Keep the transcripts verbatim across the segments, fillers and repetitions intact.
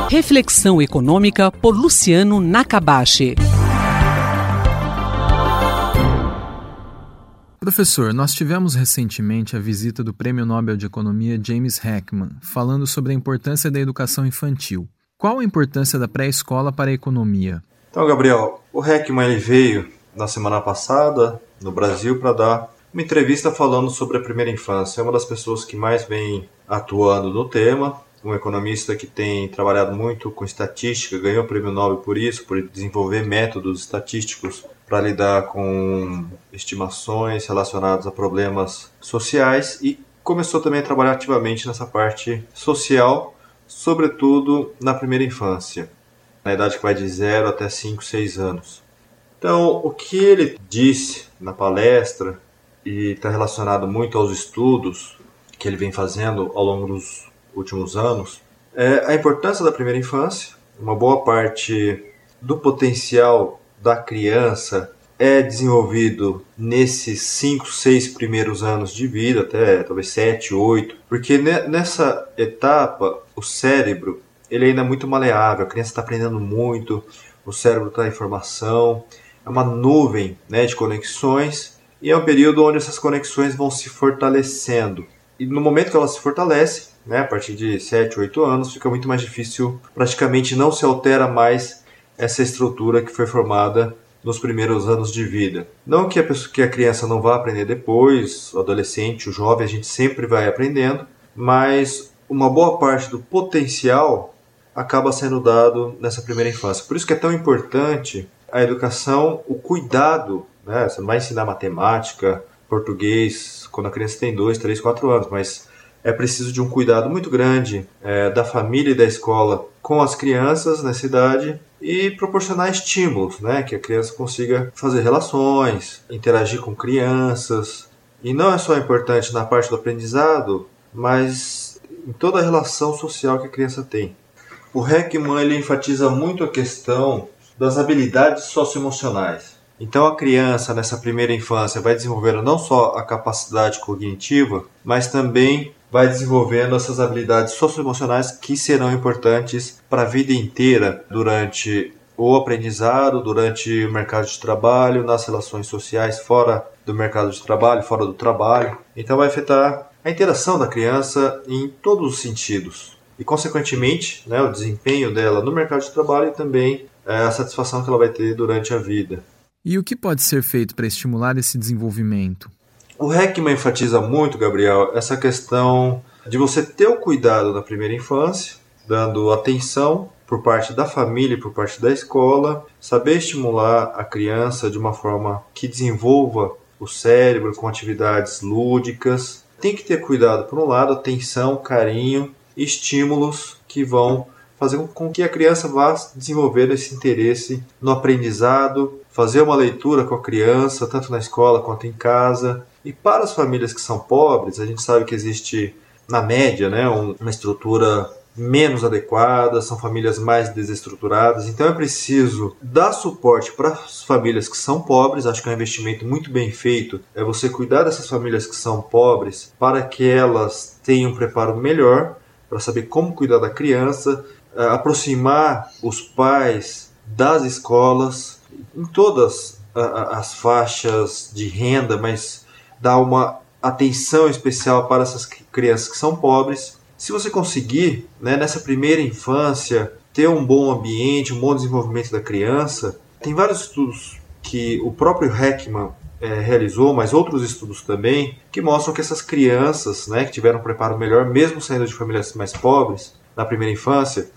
Reflexão econômica por Luciano Nakabashi. Professor, nós tivemos recentemente a visita do Prêmio Nobel de Economia James Heckman, falando sobre a importância da educação infantil. Qual a importância da pré-escola para a economia? Então, Gabriel, o Heckman ele veio na semana passada no Brasil para dar uma entrevista falando sobre a primeira infância. É uma das pessoas que mais vem atuando no tema, um economista que tem trabalhado muito com estatística, ganhou o Prêmio Nobel por isso, por desenvolver métodos estatísticos para lidar com estimações relacionadas a problemas sociais e começou também a trabalhar ativamente nessa parte social, sobretudo na primeira infância, na idade que vai de zero até cinco, seis anos. Então, o que ele disse na palestra, e está relacionado muito aos estudos que ele vem fazendo ao longo dos últimos anos, é a importância da primeira infância. Uma boa parte do potencial da criança é desenvolvido nesses cinco, seis primeiros anos de vida, até talvez sete, oito, porque nessa etapa o cérebro ele ainda é muito maleável, a criança está aprendendo muito, o cérebro está em formação, é uma nuvem, né, de conexões, e é um período onde essas conexões vão se fortalecendo. E no momento que elas se fortalecem, né, a partir de sete, oito anos, fica muito mais difícil, praticamente não se altera mais essa estrutura que foi formada nos primeiros anos de vida. Não que a, pessoa, que a criança não vá aprender depois, o adolescente, o jovem, a gente sempre vai aprendendo, mas uma boa parte do potencial acaba sendo dado nessa primeira infância. Por isso que é tão importante a educação, o cuidado, né? Você não vai ensinar matemática, português, quando a criança tem dois, três, quatro anos, mas é preciso de um cuidado muito grande é, da família e da escola com as crianças nessa idade e proporcionar estímulos, né? Que a criança consiga fazer relações, interagir com crianças. E não é só importante na parte do aprendizado, mas em toda a relação social que a criança tem. O Heckman ele enfatiza muito a questão das habilidades socioemocionais. Então a criança nessa primeira infância vai desenvolvendo não só a capacidade cognitiva, mas também vai desenvolvendo essas habilidades socioemocionais que serão importantes para a vida inteira, durante o aprendizado, durante o mercado de trabalho, nas relações sociais fora do mercado de trabalho, fora do trabalho. Então vai afetar a interação da criança em todos os sentidos e, consequentemente, né, o desempenho dela no mercado de trabalho e também é, a satisfação que ela vai ter durante a vida. E o que pode ser feito para estimular esse desenvolvimento? O Heckman enfatiza muito, Gabriel, essa questão de você ter o cuidado na primeira infância, dando atenção por parte da família e por parte da escola, saber estimular a criança de uma forma que desenvolva o cérebro com atividades lúdicas. Tem que ter cuidado, por um lado, atenção, carinho, estímulos que vão fazer com que a criança vá desenvolver esse interesse no aprendizado, fazer uma leitura com a criança, tanto na escola quanto em casa. E para as famílias que são pobres, a gente sabe que existe, na média, né, uma estrutura menos adequada, são famílias mais desestruturadas. Então é preciso dar suporte para as famílias que são pobres. Acho que é um investimento muito bem feito, é você cuidar dessas famílias que são pobres para que elas tenham um preparo melhor, para saber como cuidar da criança, aproximar os pais das escolas em todas as faixas de renda, mas dar uma atenção especial para essas crianças que são pobres. Se você conseguir, né, nessa primeira infância, ter um bom ambiente, um bom desenvolvimento da criança, tem vários estudos que o próprio Heckman é, realizou, mas outros estudos também, que mostram que essas crianças, né, que tiveram um preparo melhor, mesmo saindo de famílias mais pobres, na primeira infância,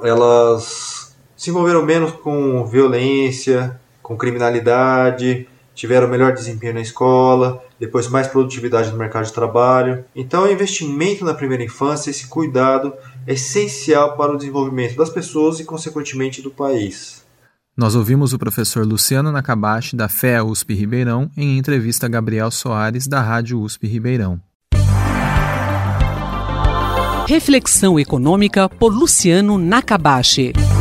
elas se envolveram menos com violência, com criminalidade, tiveram melhor desempenho na escola, depois mais produtividade no mercado de trabalho. Então, o investimento na primeira infância, esse cuidado, é essencial para o desenvolvimento das pessoas e, consequentemente, do país. Nós ouvimos o professor Luciano Nakabashi, da F E A U S P Ribeirão, em entrevista a Gabriel Soares, da Rádio U S P Ribeirão. Reflexão econômica por Luciano Nakabashi.